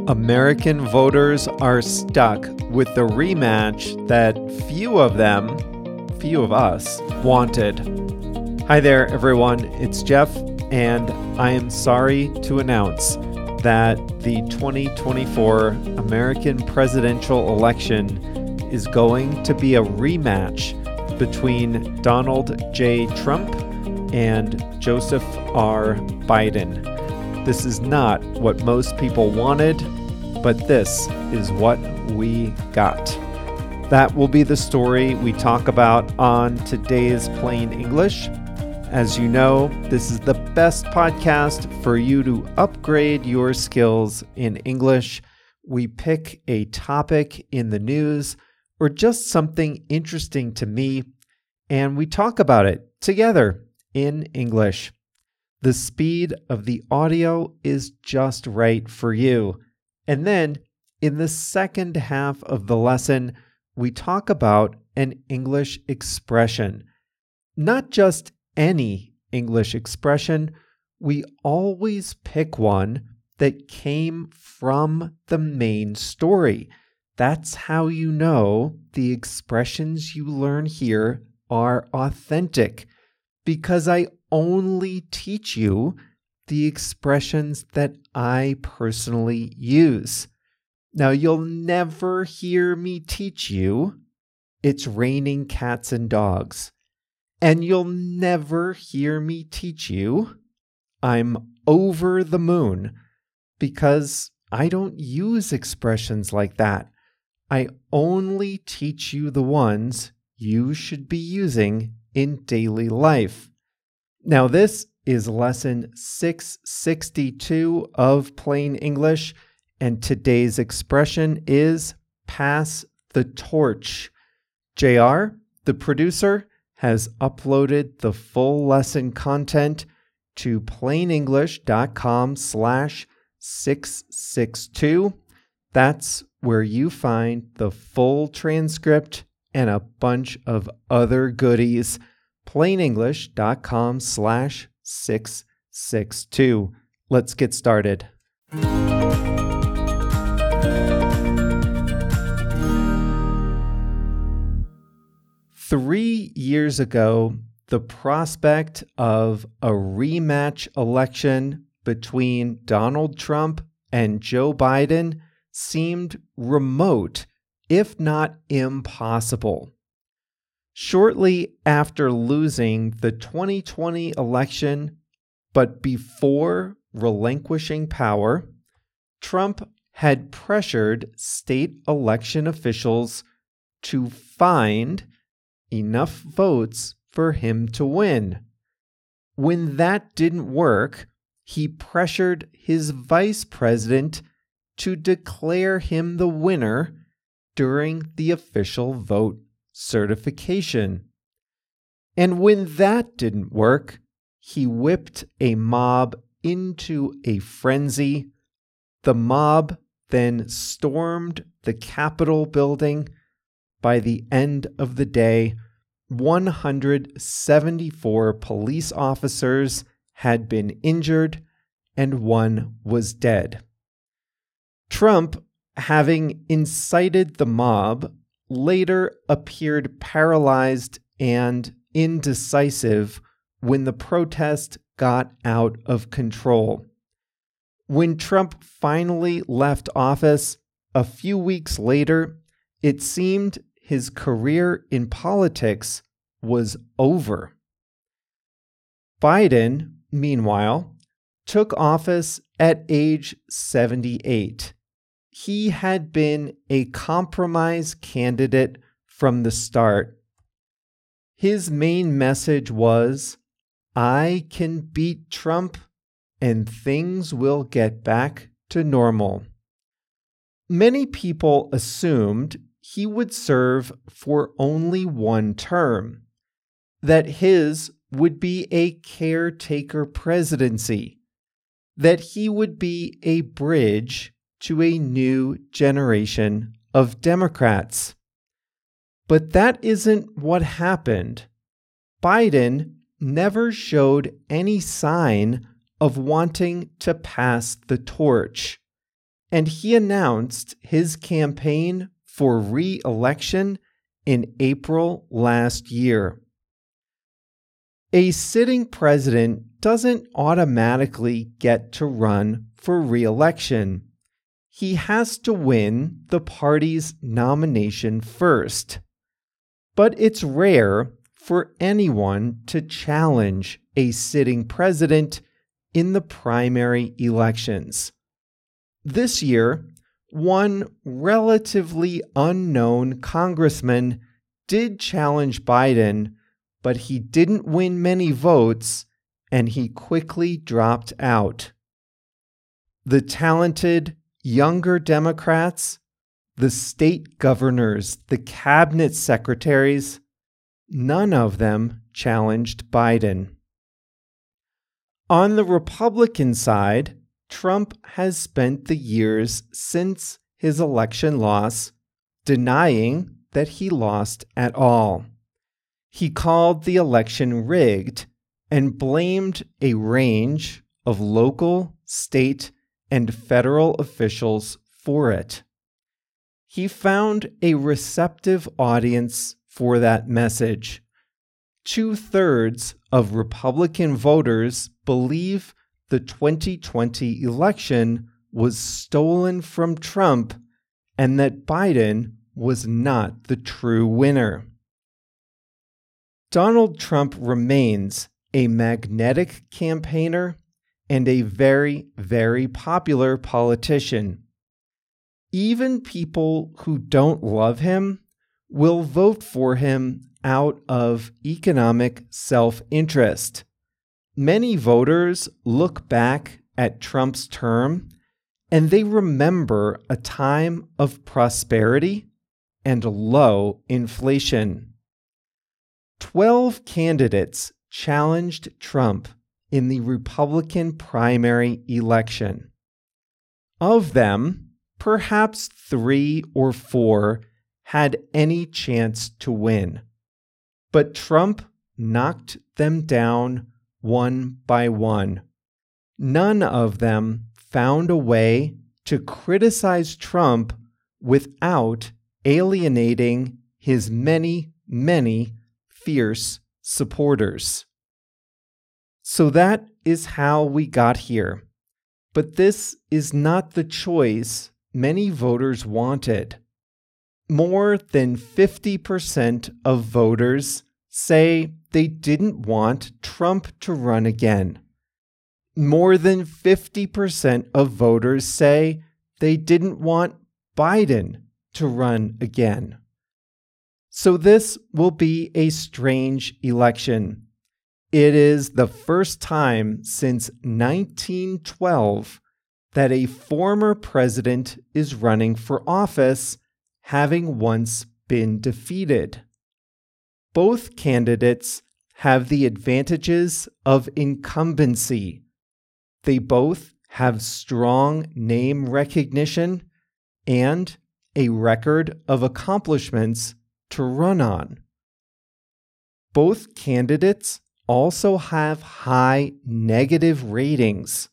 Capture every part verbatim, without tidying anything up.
American voters are stuck with the rematch that few of them, few of us, wanted. Hi there, everyone. It's Jeff, and I am sorry to announce that the twenty twenty-four American presidential election is going to be a rematch between Donald J. Trump and Joseph R. Biden. This is not what most people wanted, but this is what we got. That will be the story we talk about on today's Plain English. As you know, this is the best podcast for you to upgrade your skills in English. We pick a topic in the news or just something interesting to me, and we talk about it together in English. The speed of the audio is just right for you. And then in the second half of the lesson, we talk about an English expression. Not just any English expression, we always pick one that came from the main story. That's how you know the expressions you learn here are authentic, because I only teach you the expressions that I personally use. Now, you'll never hear me teach you it's raining cats and dogs. And you'll never hear me teach you I'm over the moon, because I don't use expressions like that. I only teach you the ones you should be using in daily life. Now, this is lesson six sixty-two of Plain English, and today's expression is pass the torch. J R, the producer, has uploaded the full lesson content to plainenglish.com slash 662. That's where you find the full transcript and a bunch of other goodies. plainenglish.com slash 662. Let's get started. Three years ago, the prospect of a rematch election between Donald Trump and Joe Biden seemed remote, if not impossible. Shortly after losing the twenty twenty election, but before relinquishing power, Trump had pressured state election officials to find enough votes for him to win. When that didn't work, he pressured his vice president to declare him the winner during the official vote certification. And when that didn't work, he whipped a mob into a frenzy. The mob then stormed the Capitol building. By the end of the day, one hundred seventy-four police officers had been injured and one was dead. Trump, having incited the mob, later appeared paralyzed and indecisive when the protest got out of control. When Trump finally left office a few weeks later, it seemed his career in politics was over. Biden, meanwhile, took office at age seventy-eight. He had been a compromise candidate from the start. His main message was, I can beat Trump and things will get back to normal. Many people assumed he would serve for only one term, that his would be a caretaker presidency, that he would be a bridge to a new generation of Democrats. But that isn't what happened. Biden never showed any sign of wanting to pass the torch. and he announced his campaign for re-election in April last year. A sitting president doesn't automatically get to run for re-election. He has to win the party's nomination first. But it's rare for anyone to challenge a sitting president in the primary elections. This year, one relatively unknown congressman did challenge Biden, but he didn't win many votes and he quickly dropped out. The talented, younger Democrats, the state governors, the cabinet secretaries, none of them challenged Biden. On the Republican side, Trump has spent the years since his election loss denying that he lost at all. He called the election rigged and blamed a range of local, state, and federal officials for it. He found a receptive audience for that message. Two-thirds of Republican voters believe the twenty twenty election was stolen from Trump and that Biden was not the true winner. Donald Trump remains a magnetic campaigner and a very, very popular politician. Even people who don't love him will vote for him out of economic self-interest. Many voters look back at Trump's term and they remember a time of prosperity and low inflation. Twelve candidates challenged Trump in the Republican primary election. Of them, perhaps three or four had any chance to win, but Trump knocked them down one by one. None of them found a way to criticize Trump without alienating his many, many fierce supporters. So that is how we got here. But this is not the choice many voters wanted. More than fifty percent of voters say they didn't want Trump to run again. More than fifty percent of voters say they didn't want Biden to run again. So this will be a strange election. It is the first time since nineteen twelve that a former president is running for office, having once been defeated. Both candidates have the advantages of incumbency. They both have strong name recognition and a record of accomplishments to run on. Both candidates also have high negative ratings.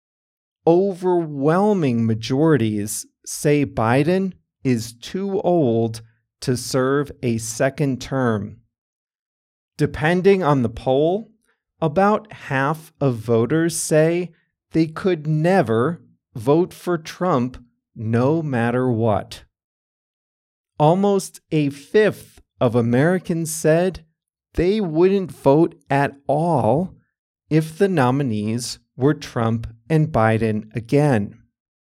Overwhelming majorities say Biden is too old to serve a second term. Depending on the poll, about half of voters say they could never vote for Trump no matter what. Almost a fifth of Americans said they wouldn't vote at all if the nominees were Trump and Biden again.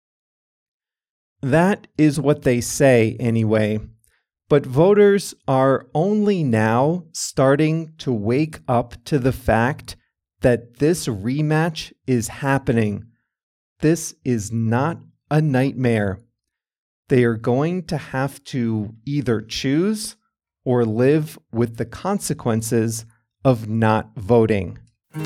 That is what they say anyway, but voters are only now starting to wake up to the fact that this rematch is happening. This is not a nightmare. They are going to have to either choose or live with the consequences of not voting.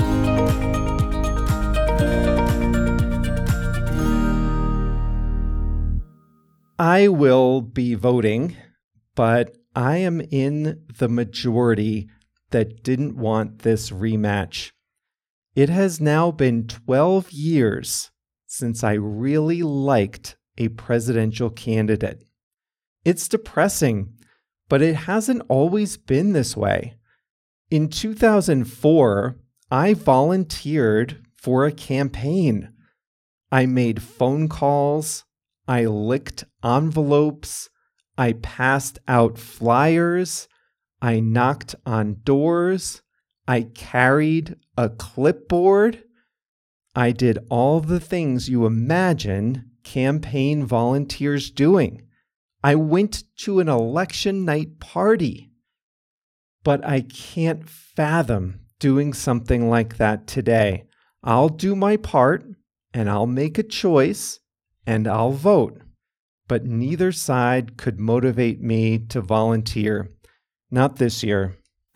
I will be voting, but I am in the majority that didn't want this rematch. It has now been twelve years since I really liked a presidential candidate. It's depressing, but it hasn't always been this way. In two thousand four, I volunteered for a campaign. I made phone calls, I licked envelopes, I passed out flyers, I knocked on doors, I carried a clipboard. I did all the things you imagine campaign volunteers doing. I went to an election night party. But I can't fathom doing something like that today. I'll do my part, and I'll make a choice, and I'll vote. But neither side could motivate me to volunteer. Not this year.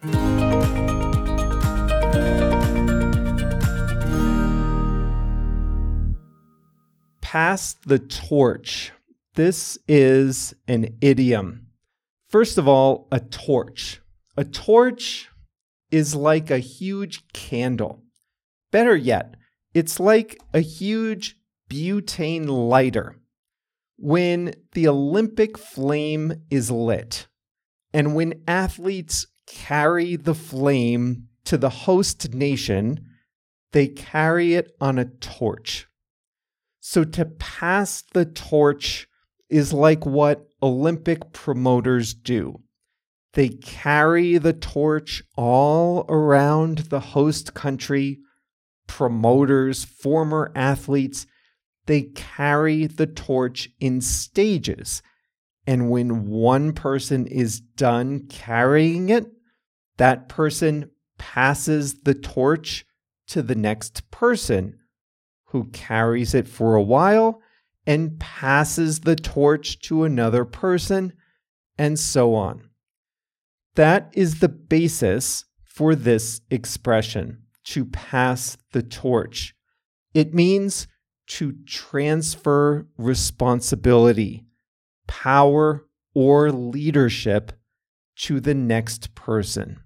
Pass the torch. This is an idiom. First of all, a torch. A torch is like a huge candle. Better yet, it's like a huge butane lighter. When the Olympic flame is lit, and when athletes carry the flame to the host nation, they carry it on a torch. So to pass the torch is like what Olympic promoters do. They carry the torch all around the host country. Promoters, former athletes, they carry the torch in stages. And when one person is done carrying it, that person passes the torch to the next person, who carries it for a while and passes the torch to another person, and so on. That is the basis for this expression, to pass the torch. It means to transfer responsibility, power, or leadership to the next person.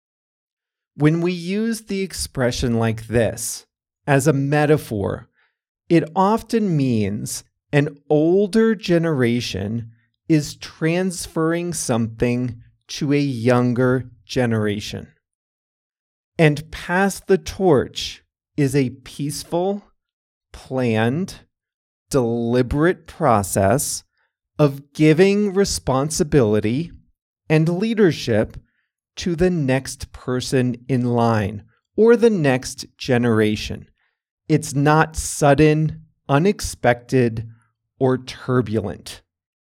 When we use the expression like this as a metaphor, it often means an older generation is transferring something to a younger generation. And pass the torch is a peaceful, planned, deliberate process of giving responsibility and leadership to the next person in line or the next generation. It's not sudden, unexpected, or turbulent.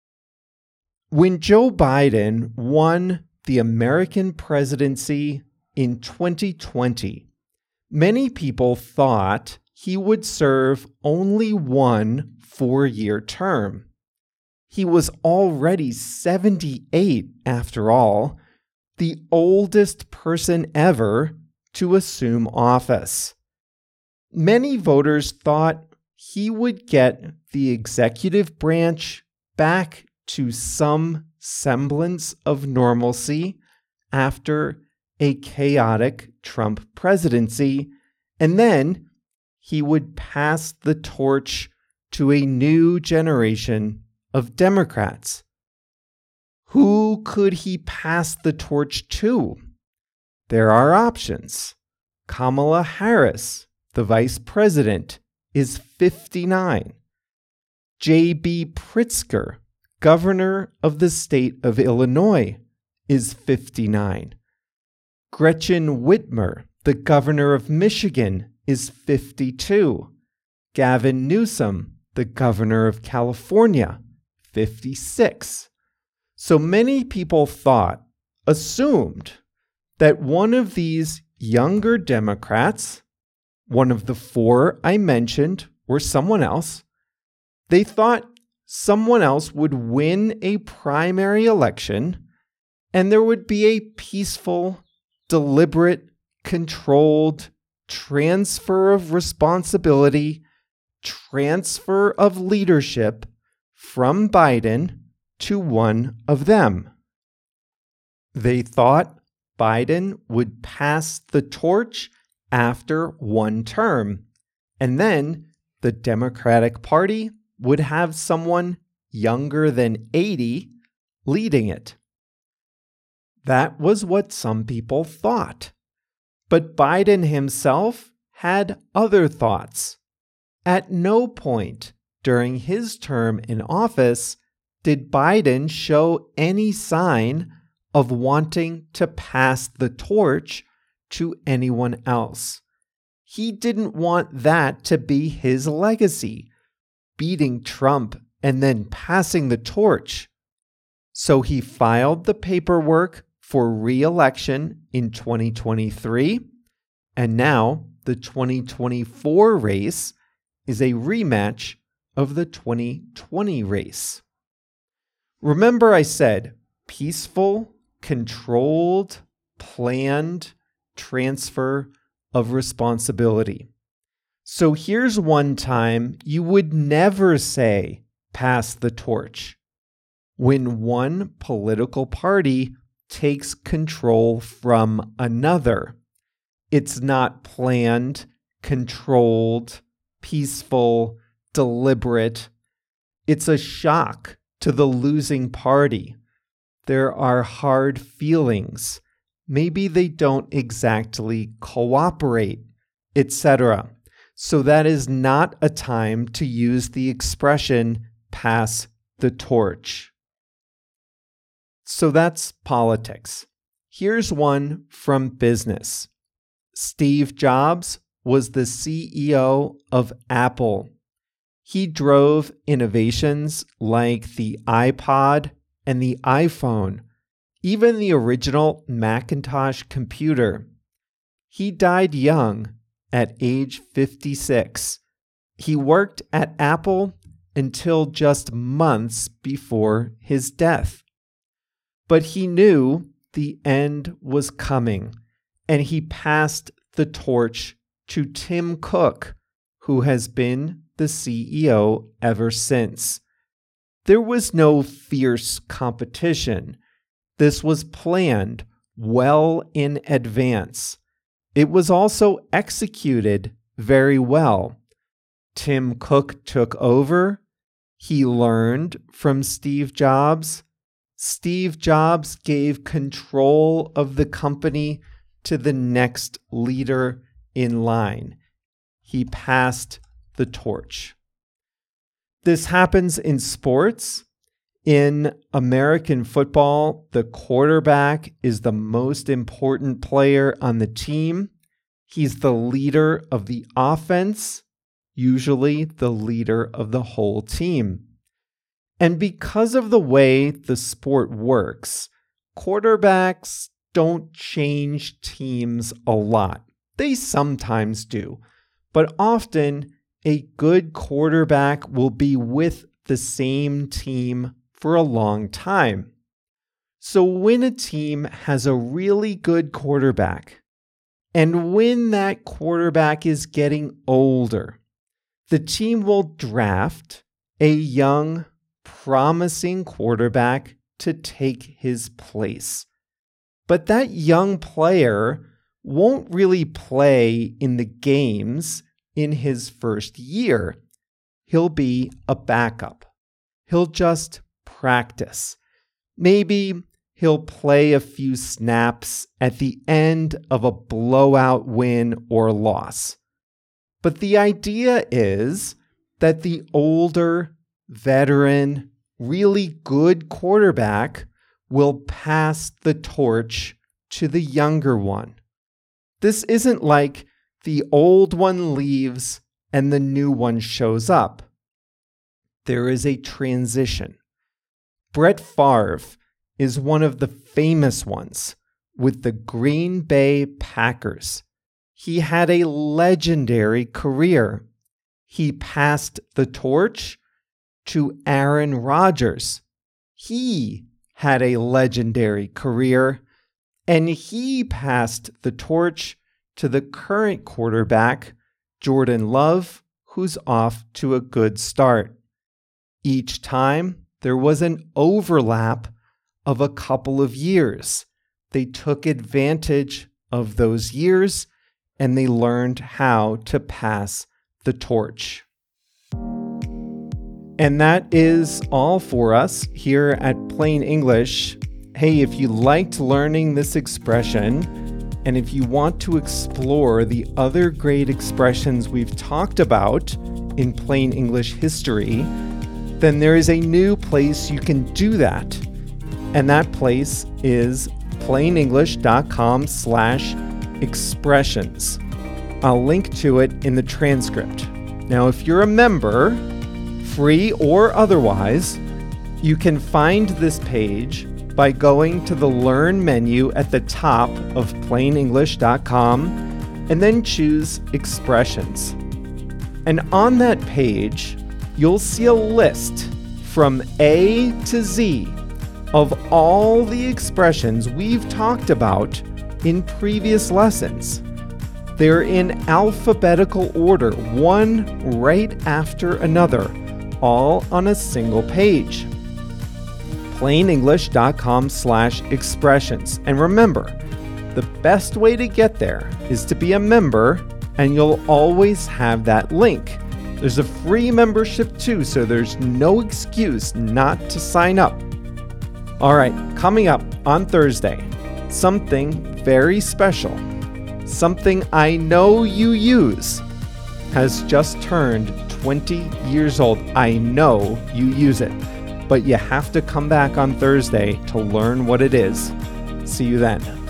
When Joe Biden won the American presidency in twenty twenty, many people thought he would serve only one four-year term. He was already seventy-eight, after all, the oldest person ever to assume office. Many voters thought he would get the executive branch back to some semblance of normalcy after a chaotic Trump presidency, and then he would pass the torch to a new generation of Democrats. Who could he pass the torch to? There are options. Kamala Harris, the vice president, is fifty-nine. J B Pritzker, governor of the state of Illinois, is fifty-nine. Gretchen Whitmer, the governor of Michigan, is fifty-two. Gavin Newsom, the governor of California, fifty-six. So many people thought, assumed, that one of these younger Democrats, one of the four I mentioned, or someone else, they thought someone else would win a primary election and there would be a peaceful, deliberate, controlled transfer of responsibility, transfer of leadership from Biden to one of them. They thought Biden would pass the torch after one term, and then the Democratic Party would have someone younger than eighty leading it. That was what some people thought. But Biden himself had other thoughts. At no point during his term in office did Biden show any sign of wanting to pass the torch to anyone else. He didn't want that to be his legacy, beating Trump and then passing the torch. So he filed the paperwork for re-election in twenty twenty-three, and now the twenty twenty-four race is a rematch of the twenty twenty race. Remember I said peaceful, controlled, planned transfer of responsibility. So here's one time you would never say pass the torch. When one political party takes control from another. It's not planned, controlled, peaceful, deliberate. It's a shock to the losing party. There are hard feelings. Maybe they don't exactly cooperate, et cetera. So that is not a time to use the expression pass the torch. So that's politics. Here's one from business. Steve Jobs was the C E O of Apple. He drove innovations like the iPod and the iPhone, even the original Macintosh computer. He died young at age fifty-six. He worked at Apple until just months before his death. But he knew the end was coming, and he passed the torch to Tim Cook, who has been the C E O ever since. There was no fierce competition. This was planned well in advance. It was also executed very well. Tim Cook took over. He learned from Steve Jobs. Steve Jobs gave control of the company to the next leader in line. He passed the torch. This happens in sports. In American football, the quarterback is the most important player on the team. He's the leader of the offense, usually the leader of the whole team. And because of the way the sport works, quarterbacks don't change teams a lot. They sometimes do, but often a good quarterback will be with the same team for a long time. So when a team has a really good quarterback, and when that quarterback is getting older, the team will draft a young, promising quarterback to take his place. But that young player won't really play in the games in his first year. He'll be a backup. He'll just practice. Maybe he'll play a few snaps at the end of a blowout win or loss. But the idea is that the older, veteran, really good quarterback will pass the torch to the younger one. This isn't like the old one leaves and the new one shows up. There is a transition. Brett Favre is one of the famous ones with the Green Bay Packers. He had a legendary career. He passed the torch to Aaron Rodgers. He had a legendary career, and he passed the torch to the current quarterback, Jordan Love, who's off to a good start. Each time, there was an overlap of a couple of years. They took advantage of those years, and they learned how to pass the torch. And that is all for us here at Plain English. Hey, if you liked learning this expression, and if you want to explore the other great expressions we've talked about in Plain English history, then there is a new place you can do that. And that place is plainenglish.com slash expressions. I'll link to it in the transcript. Now, if you're a member, free or otherwise, you can find this page by going to the Learn menu at the top of plain english dot com and then choose Expressions. And on that page, you'll see a list from A to Z of all the expressions we've talked about in previous lessons. They're in alphabetical order, one right after another, all on a single page. plainenglish.com slash expressions. And remember, the best way to get there is to be a member, and you'll always have that link. There's a free membership too, so there's no excuse not to sign up. All right, coming up on Thursday, something very special, something I know you use, has just turned twenty years old. I know you use it, but you have to come back on Thursday to learn what it is. See you then.